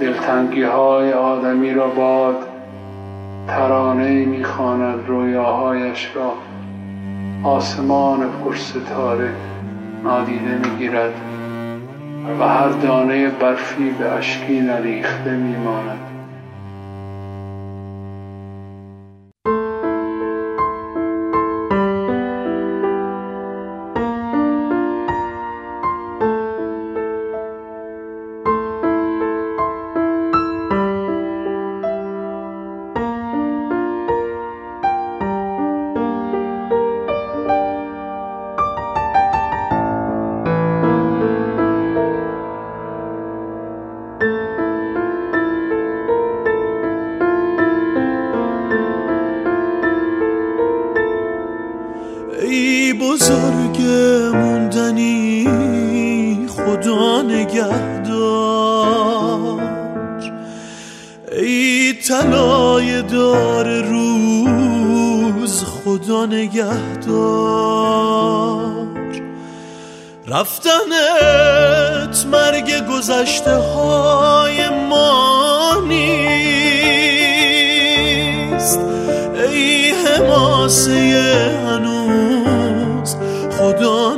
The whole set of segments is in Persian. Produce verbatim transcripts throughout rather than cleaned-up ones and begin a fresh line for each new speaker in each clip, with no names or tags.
دلتنگی های آدمی را باد ترانه می‌خواند رویاهایش را آسمان پر ستاره نادیده می‌گیرد و هر دانه برفی به اشکی نریخته می‌ماند.
ای بزرگ موندنی خدا نگهدار، ای طلای دار روز خدا نگهدار. رفتنت مرگ گذشته های ما نیست، ای حماسه هنوز خدا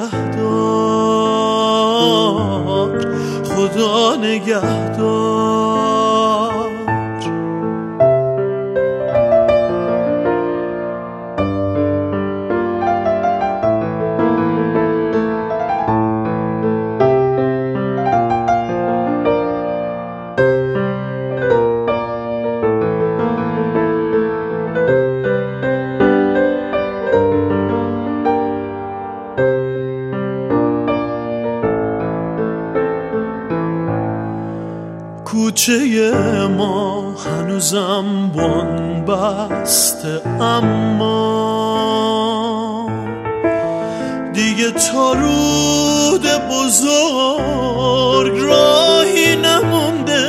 نگهدار، خدا نگهدار. کوچه ما هنوزم بان بسته، اما دیگه تا رود بزرگ راهی نمونده.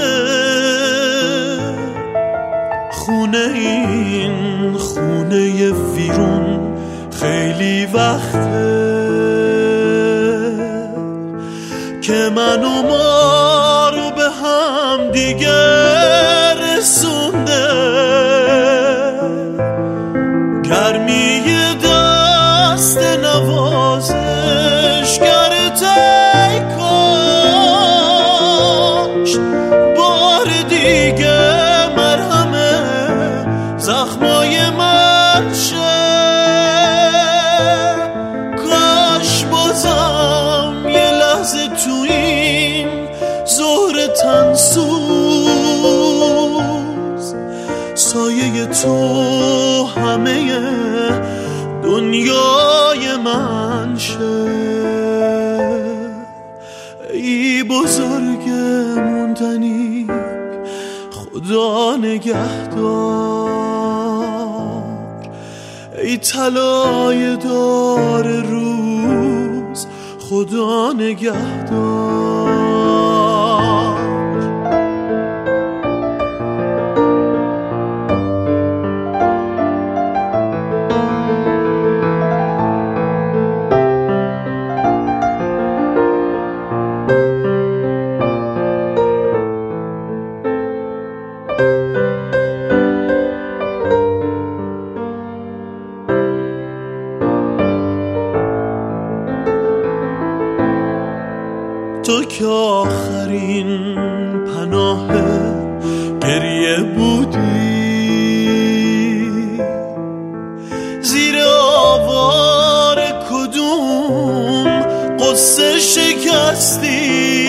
خونه این خونه ویرون خیلی وقته که من و ما رو به هم دیگه رسونده. گرمی دست نوازش گرته کاش بار دیگه مرهمه زخمای من شه. کاش بازم یه لحظه تو این ظهر تنسوز سایه تو همه دنیای من شه. ای بزرگ موندنی خدا نگهدار، ای طلای دار روز خدا نگهدار. تو که آخرین پناه گریه بودی، زیر آوار کدوم قصه شکستی،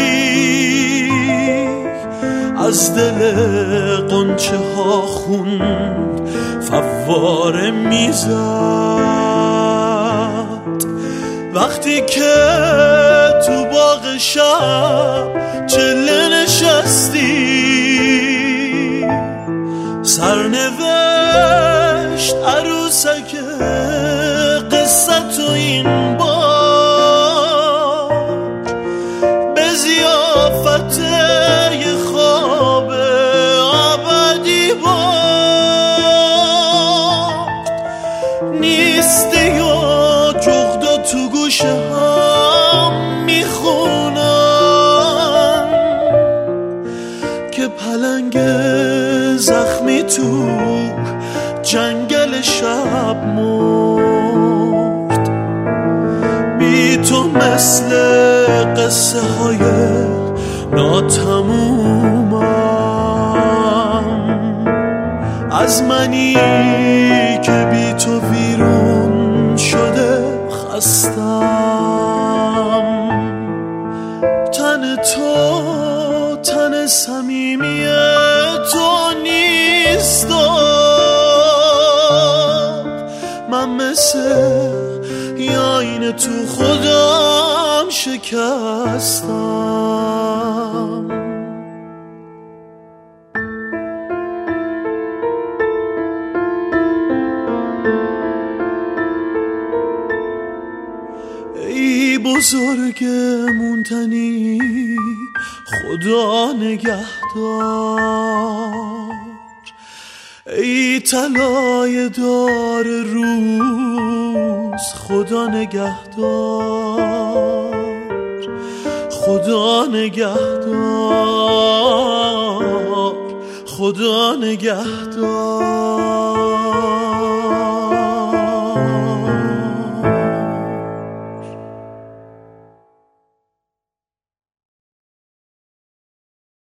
از دل قنچه ها خون فواره میزد وقتی که تو باغ شب چله نشستی. سرنوشت عروسک قصه تو این بار به ضیافت یه خواب ابدی بار نیستی و جغدا تو گوشه هم میخونم که تو جنگل شب مرد. بی تو مثل قصه های ناتمومم، از منی که بی تو ویرون شده خستم. تن تو تن صمیمی تو نیست، من مثل یاین تو خودم شکستم. ای بزرگ مونتنی خدا نگهدار، ای طلای دار روز خدا نگهدار، خدا نگهدار، خدا نگهدار.